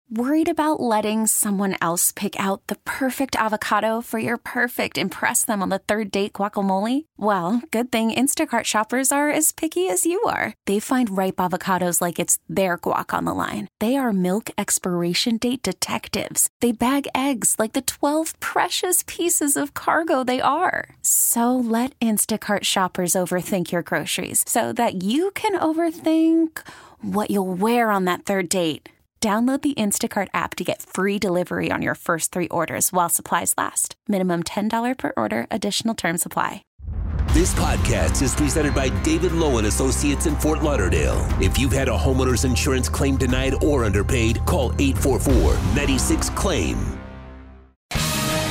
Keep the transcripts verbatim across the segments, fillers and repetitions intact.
Worried about letting someone else pick out the perfect avocado for your perfect impress them on the third date guacamole? Well, good thing Instacart shoppers are as picky as you are. They find ripe avocados like it's their guac on the line. They are milk expiration date detectives. They bag eggs like the twelve precious pieces of cargo they are. So let Instacart shoppers overthink your groceries so that you can overthink what you'll wear on that third date. Download the Instacart app to get free delivery on your first three orders while supplies last. Minimum ten dollars per order. Additional terms apply. This podcast is presented by David Lowe and Associates in Fort Lauderdale. If you've had a homeowner's insurance claim denied or underpaid, call eight four four, nine six, claim. All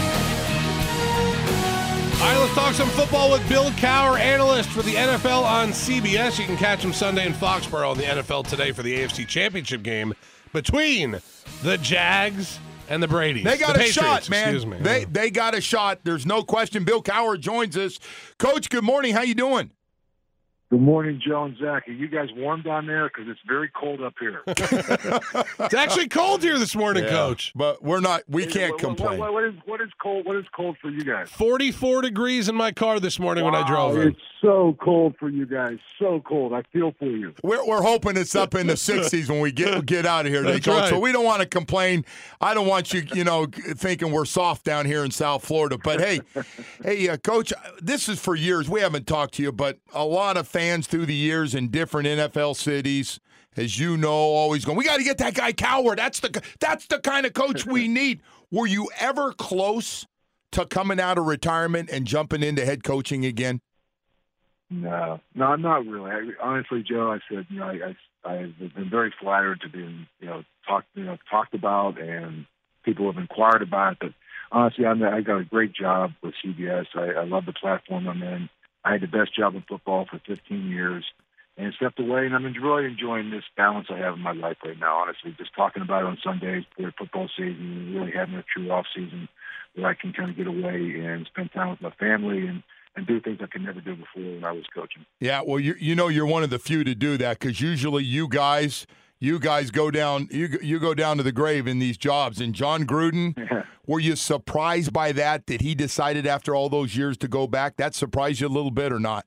right, let's talk some football with Bill Cowher, analyst for the N F L on C B S. You can catch him Sunday in Foxborough on the N F L Today for the A F C Championship game between the Jags and the Brady's. They got the a Patriots, shot, man. Excuse me. They they got a shot. There's no question. Bill Cowher joins us. Coach, good morning. How you doing? Good morning, Joe and Zach. Are you guys warm down there? Because it's very cold up here. It's actually cold here this morning, Yeah, Coach. But we're not. We can't what, complain. What, what, is, what is cold? What is cold for you guys? forty-four degrees in my car this morning wow, when I drove in. It's so cold for you guys. So cold. I feel for you. We're we're hoping it's up in the sixties when we get get out of here, That's Coach. right. So we don't want to complain. I don't want you, you know, thinking we're soft down here in South Florida. But hey, hey, uh, Coach, this is for years. We haven't talked to you, but a lot of fans through the years in different N F L cities, as you know, always going, we got to get that guy Cowher. That's the that's the kind of coach we need. Were you ever close to coming out of retirement and jumping into head coaching again? No, no, I'm not really. I, honestly, Joe, I said, you know, I, I, I've been very flattered to be, you know, talked, you know, talked about, and people have inquired about it. But honestly, I'm, I got a great job with C B S. I, I love the platform I'm in. I had the best job in football for fifteen years, and stepped away, and I'm really enjoying this balance I have in my life right now. Honestly, just talking about it on Sundays for football season, really having a true off season where I can kind of get away and spend time with my family and. and do things I could never do before when I was coaching. Yeah, well, you you know you're one of the few to do that, because usually you guys you guys go down you you go down to the grave in these jobs. And John Gruden, Yeah. were you surprised by that? That he decided after all those years to go back? That surprised you a little bit or not?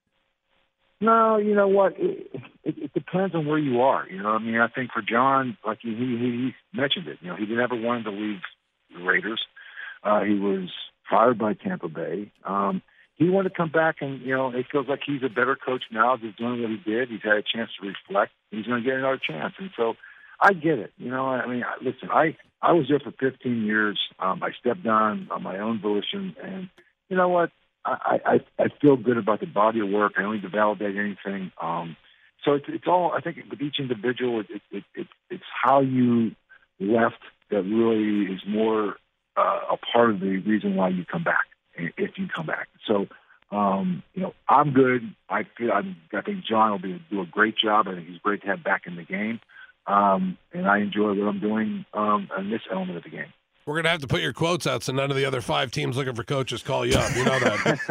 No, you know what? It, it, it depends on where you are. You know, I mean, I think for John, like he he, he mentioned it. You know, he never wanted to leave the Raiders. Uh, he was fired by Tampa Bay. Um, He wanted to come back, and, you know, it feels like he's a better coach now. He's doing what he did. He's had a chance to reflect. He's going to get another chance. And so I get it. You know, I mean, listen, I, I was there for fifteen years. Um, I stepped down on my own volition. And you know what? I, I, I feel good about the body of work. I don't need to validate anything. Um, so it's, it's all, I think, with each individual, it, it, it, it, it's how you left that really is more uh, a part of the reason why you come back. If you come back. So, um, you know, I'm good. I feel I'm, I think John will be, do a great job. I think he's great to have back in the game. Um, and I enjoy what I'm doing um, in this element of the game. We're going to have to put your quotes out so none of the other five teams looking for coaches call you up. You know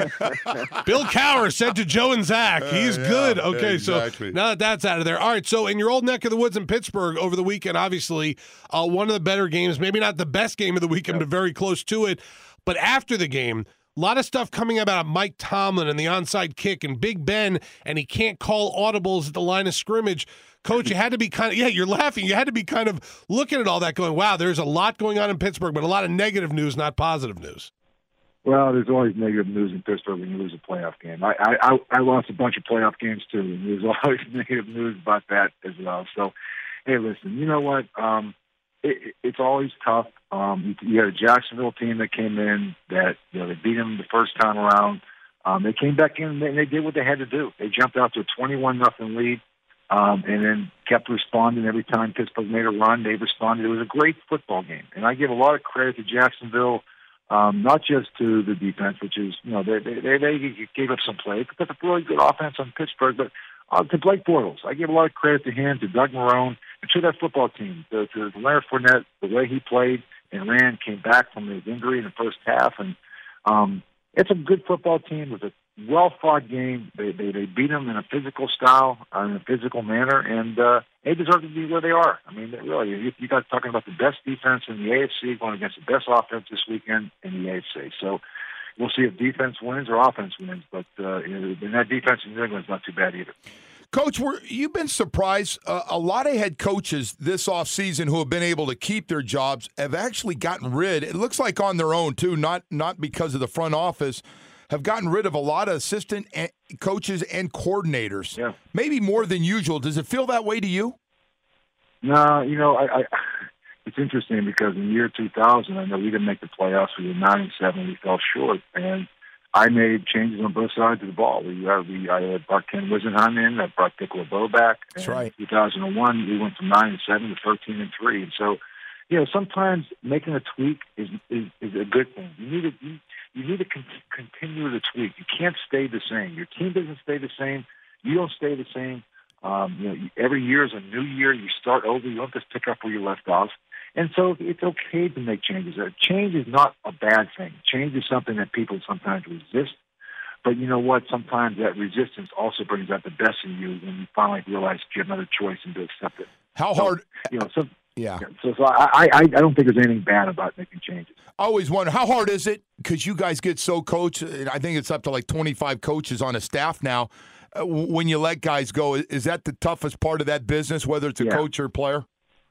that. Bill Cowher said to Joe and Zach, he's Uh, yeah, good. Okay, exactly. so now that that's out of there. All right, so in your old neck of the woods in Pittsburgh over the weekend, obviously, uh, one of the better games, maybe not the best game of the weekend, but very close to it. But after the game, a lot of stuff coming about Mike Tomlin and the onside kick and Big Ben, and he can't call audibles at the line of scrimmage. Coach, you had to be kind of, yeah, you're laughing. You had to be kind of looking at all that going, wow, there's a lot going on in Pittsburgh, but a lot of negative news, not positive news. Well, there's always negative news in Pittsburgh when you lose a playoff game. I, I, I lost a bunch of playoff games, too, and there's always negative news about that as well. So, hey, listen, you know what? Um, it, it's always tough. Um, you, you had a Jacksonville team that came in that, you know, they beat them the first time around. Um, they came back in and they, and they did what they had to do. They jumped out to a twenty-one nothing lead. Um, and then kept responding every time Pittsburgh made a run. They responded. It was a great football game. And I give a lot of credit to Jacksonville, um, not just to the defense, which is, you know, they they, they gave up some plays, but that's a really good offense on Pittsburgh. But uh, to Blake Bortles, I give a lot of credit to him, to Doug Marrone, and to that football team, to, to Leonard Fournette, the way he played and ran, came back from his injury in the first half. And um, it's a good football team with a well-fought game. They, they they beat them in a physical style, uh, in a physical manner, and uh, they deserve to be where they are. I mean, really, you, you guys talking about the best defense in the A F C going against the best offense this weekend in the A F C. So we'll see if defense wins or offense wins, but uh, you know, and that defense in New England is not too bad either. Coach, were, you've been surprised. Uh, a lot of head coaches this offseason who have been able to keep their jobs have actually gotten rid, it looks like on their own too, not not because of the front office, have gotten rid of a lot of assistant and coaches and coordinators. Yeah. Maybe more than usual. Does it feel that way to you? No, you know, I, I it's interesting because in the year two thousand, I know we didn't make the playoffs. We were nine and seven. We fell short, and I made changes on both sides of the ball. We, uh, we I had brought Ken Wisenheim in. I brought Dick LeBeau back. That's right. In two thousand one, we went from nine and seven to thirteen and three. And so, you know, sometimes making a tweak is is, is a good thing. You need to you, you need to con- continue to tweak. You can't stay the same. Your team doesn't stay the same. You don't stay the same. Um, you know, every year is a new year. You start over. You don't just pick up where you left off. And so it's okay to make changes. Change is not a bad thing. Change is something that people sometimes resist. But you know what? Sometimes that resistance also brings out the best in you when you finally realize you have another choice and to accept it. How so, hard? You know, so, yeah. So, so I, I, I don't think there's anything bad about making changes. I always wonder, how hard is it? Because you guys get so coached. I think it's up to like twenty-five coaches on a staff now. Uh, when you let guys go, is that the toughest part of that business, whether it's a yeah. coach or a player?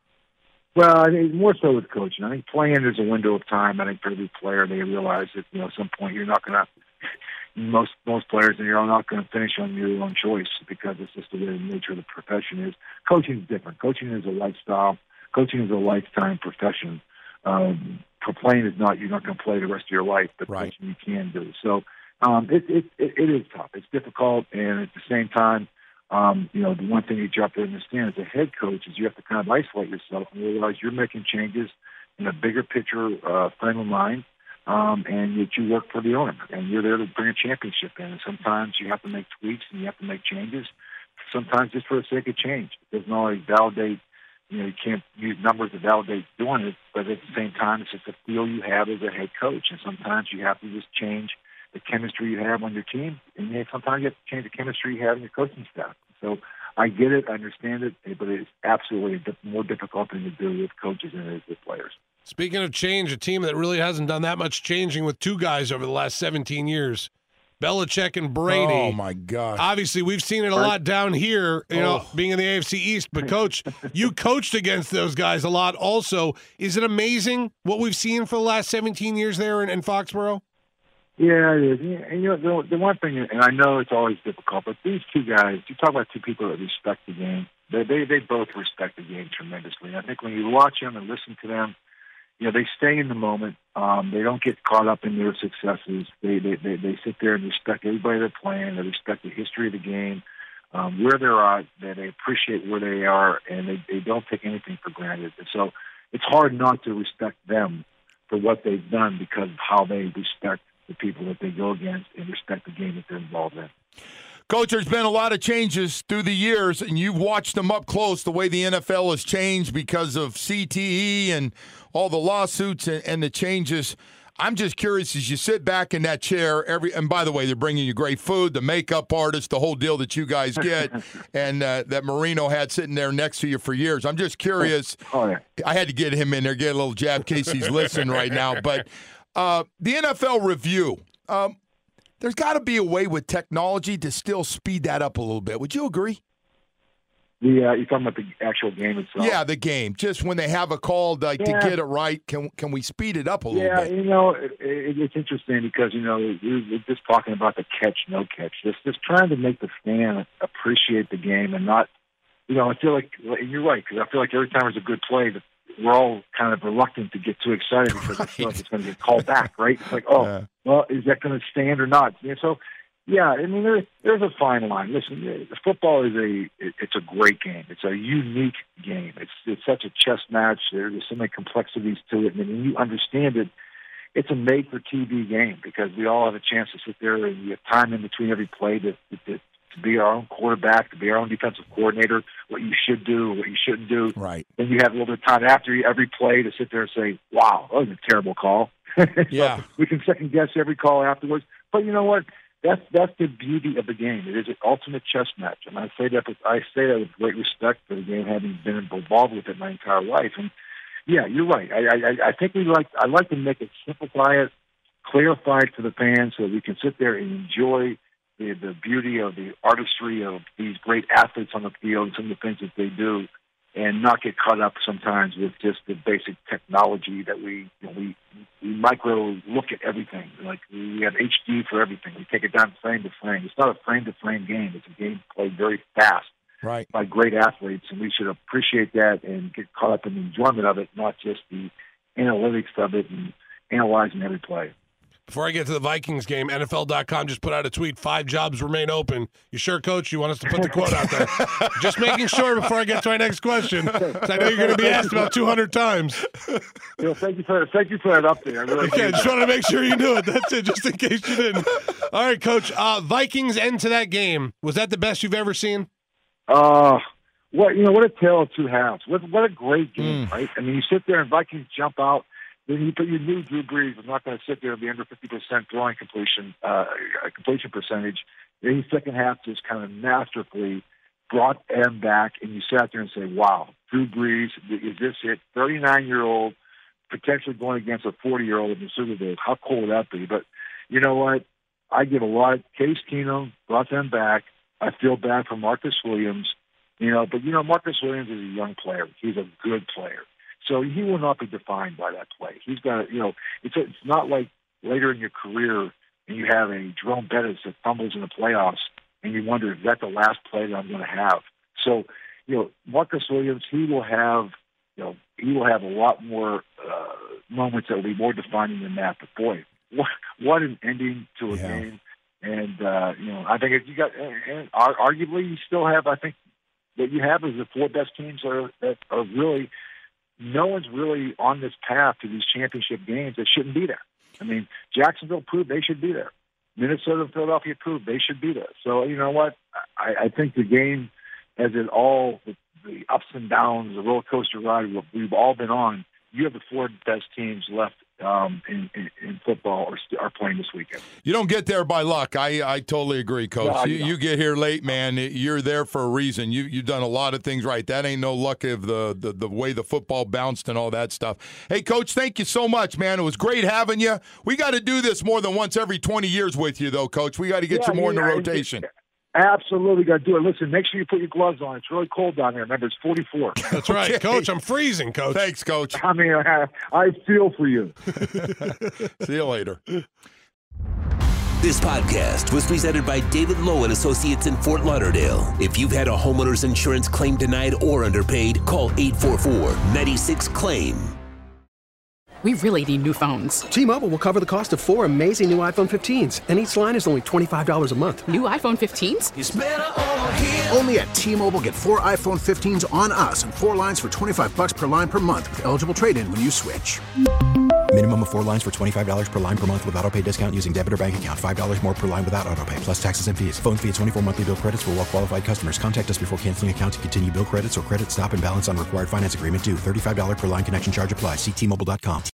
Well, I think more so with coaching. I think playing is a window of time. I think for every player, they realize that, you know, at some point you're not going to, most most players, and you're not going to finish on your own choice because it's just the way the nature of the profession is. Coaching is different. Coaching is a lifestyle. Coaching is a lifetime profession. Um, for playing is not, you're not going to play the rest of your life, but right. coaching you can do. So um, it, it, it, it is tough. It's difficult, and at the same time, Um, you know, the one thing you have to understand as a head coach is you have to kind of isolate yourself and realize you're making changes in a bigger picture uh, frame of mind, um, and that you work for the owner, and you're there to bring a championship in. And sometimes you have to make tweaks and you have to make changes, sometimes just for the sake of change. It doesn't always validate, you know, you can't use numbers to validate doing it, but at the same time, it's just a feel you have as a head coach, and sometimes you have to just change the chemistry you have on your team, and you sometimes you have to change the chemistry you have in your coaching staff. So I get it, I understand it, but it's absolutely a more difficult thing to do with coaches than it is with players. Speaking of change, a team that really hasn't done that much changing with two guys over the last seventeen years, Belichick and Brady. Oh, my gosh. Obviously, we've seen it a lot down here, you know, Oh. being in the A F C East. But, Coach, you coached against those guys a lot also. Is it amazing what we've seen for the last seventeen years there in, in Foxborough? Yeah, it is. And, you know, the, the one thing, and I know it's always difficult, but these two guys, you talk about two people that respect the game. They they, they both respect the game tremendously. I think when you watch them and listen to them, you know, they stay in the moment. Um, they don't get caught up in their successes. They, they they they sit there and respect everybody they're playing. They respect the history of the game, um, where they're at. They, they appreciate where they are, and they, they don't take anything for granted. And so it's hard not to respect them for what they've done because of how they respect the people that they go against and respect the game that they're involved in. Coach, there's been a lot of changes through the years, and you've watched them up close, the way the N F L has changed because of C T E and all the lawsuits and, and the changes. I'm just curious, as you sit back in that chair, every and by the way, they're bringing you great food, the makeup artist, the whole deal that you guys get, and uh, that Marino had sitting there next to you for years. I'm just curious. Oh, yeah. I had to get him in there, get a little jab in case he's listening right now. But uh, the N F L review, um, there's got to be a way with technology to still speed that up a little bit. Would you agree? The, uh, you're talking about the actual game itself? Yeah, the game. Just when they have a call like, Yeah. to get it right, can can we speed it up a little Yeah, bit? you know, it, it, it's interesting because, you know, we we're just talking about the catch, no catch. Just, just trying to make the fan appreciate the game and not, you know, I feel like, and you're right, because I feel like every time there's a good play, that we're all kind of reluctant to get too excited because I feel like it's going to get called back, right? It's like, oh, Yeah. well, is that going to stand or not? You know, so, yeah, I mean, there, there's a fine line. Listen, the football is a it, it's a great game. It's a unique game. It's it's such a chess match. There, there's so many complexities to it, and when you understand it, it's a made-for-T V game because we all have a chance to sit there and we have time in between every play to, to, to be our own quarterback, to be our own defensive coordinator, what you should do, what you shouldn't do. Right. Then you have a little bit of time after every play to sit there and say, wow, that was a terrible call. Yeah. So we can second-guess every call afterwards. But you know what? that's that's the beauty of the game. It is an ultimate chess match, and I say that with, I say that with great respect for the game, having been involved with it my entire life. And yeah, you're right. I I, I think we like I like to make it, simplify it, clarify it to the fans, so that we can sit there and enjoy the the beauty of the artistry of these great athletes on the field and some of the things that they do, and not get caught up sometimes with just the basic technology that we you know, we we micro look at everything. Like we have H D for everything. We take it down frame to frame. It's not a frame to frame game. It's a game played very fast right. by great athletes, and we should appreciate that and get caught up in the enjoyment of it, not just the analytics of it and analyzing every play. Before I get to the Vikings game, N F L dot com just put out a tweet, five jobs remain open. You sure, Coach? You want us to put the quote out there? Just making sure before I get to my next question, because I know you're going to be asked about two hundred times. You know, thank you for thank you for that update. I really okay, just want to make sure you knew it. That's it, just in case you didn't. All right, Coach. Uh, Vikings end to that game. Was that the best you've ever seen? Uh, what you know, what a tale of two halves. What what a great game, Mm. right? I mean, you sit there and Vikings jump out. Then you, but you knew Drew Brees was not going to sit there and be under fifty percent throwing completion, uh, completion percentage. Then the second half just kind of masterfully brought them back, and you sat there and say, wow, Drew Brees, is this it? thirty-nine-year-old potentially going against a forty-year-old in the Super Bowl. How cool would that be? But you know what? I give a lot of Case Keenum, brought them back. I feel bad for Marcus Williams, you know, but, you know, Marcus Williams is a young player. He's a good player. So he will not be defined by that play. He's got, you know, it's a, it's not like later in your career and you have a Jerome Bettis that fumbles in the playoffs and you wonder, is that the last play that I'm going to have? So, you know, Marcus Williams, he will have, you know, he will have a lot more uh, moments that will be more defining than that. But boy, what, what an ending to a Yeah. game. And, uh, you know, I think if you got, and, and arguably you still have, I think what you have is the four best teams are, that are really, no one's really on this path to these championship games that shouldn't be there. I mean, Jacksonville proved they should be there. Minnesota and Philadelphia proved they should be there. So, you know what? I, I think the game, as it all, the, the ups and downs, the roller coaster ride we've all been on, you have the four best teams left um, in, in, in football or are playing this weekend. You don't get there by luck. I, I totally agree, Coach. No, you, you you get here late, man. You're there for a reason. You, you've done a lot of things right. That ain't no luck of the, the, the way the football bounced and all that stuff. Hey, Coach, thank you so much, man. It was great having you. We got to do this more than once every twenty years with you, though, Coach. We got to get Yeah, you more yeah, in the I- rotation. Absolutely got to do it. Listen, make sure you put your gloves on. It's really cold down there. Remember, it's forty-four. That's right, Okay. Coach. I'm freezing, Coach. Thanks, Coach. I mean, I, I feel for you. See you later. This podcast was presented by David Lowe and Associates in Fort Lauderdale. If you've had a homeowner's insurance claim denied or underpaid, call eight four four, nine six, claim. We really need new phones. T-Mobile will cover the cost of four amazing new iPhone fifteens, and each line is only twenty-five dollars a month. New iPhone fifteens? Only at T-Mobile, get four iPhone fifteens on us and four lines for twenty-five bucks per line per month with eligible trade-in when you switch. Minimum of four lines for twenty-five dollars per line per month with autopay discount using debit or bank account. five dollars more per line without autopay, plus taxes and fees. Phone fee at twenty-four monthly bill credits for well-qualified customers. Contact us before canceling account to continue bill credits or credit stop and balance on required finance agreement due. thirty-five dollars per line connection charge applies. See T Mobile dot com.